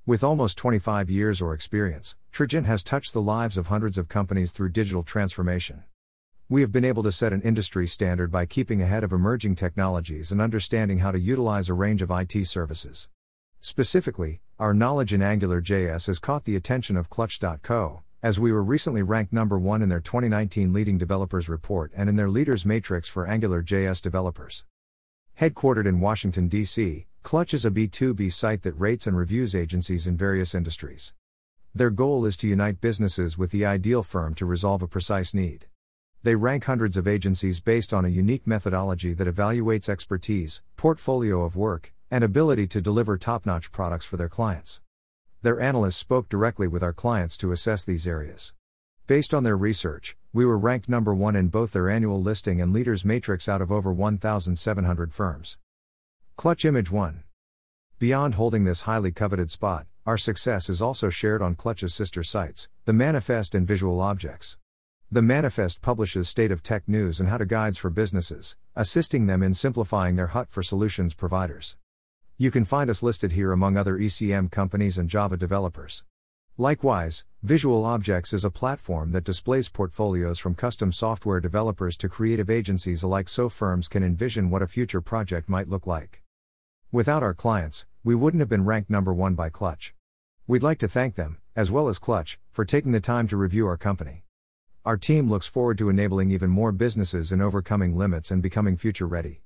With almost 25 years or experience, Trigent has touched the lives of hundreds of companies through digital transformation. We have been able to set an industry standard by keeping ahead of emerging technologies and understanding how to utilize a range of IT services. Specifically, our knowledge in AngularJS has caught the attention of Clutch.co, as we were recently ranked number 1 in their 2019 Leading Developers Report and in their Leaders Matrix for AngularJS developers. Headquartered in Washington, D.C., Clutch is a B2B site that rates and reviews agencies in various industries. Their goal is to unite businesses with the ideal firm to resolve a precise need. They rank hundreds of agencies based on a unique methodology that evaluates expertise, portfolio of work, and ability to deliver top-notch products for their clients. Their analysts spoke directly with our clients to assess these areas. Based on their research, we were ranked number 1 in both their annual listing and Leaders Matrix out of over 1,700 firms. Clutch Image 1. Beyond holding this highly coveted spot, our success is also shared on Clutch's sister sites, The Manifest and Visual Objects. The Manifest publishes state of tech news and how-to guides for businesses, assisting them in simplifying their hut for solutions providers. You can find us listed here among other ECM companies and Java developers. Likewise, Visual Objects is a platform that displays portfolios from custom software developers to creative agencies alike so firms can envision what a future project might look like. Without our clients, we wouldn't have been ranked number 1 by Clutch. We'd like to thank them, as well as Clutch, for taking the time to review our company. Our team looks forward to enabling even more businesses in overcoming limits and becoming future ready.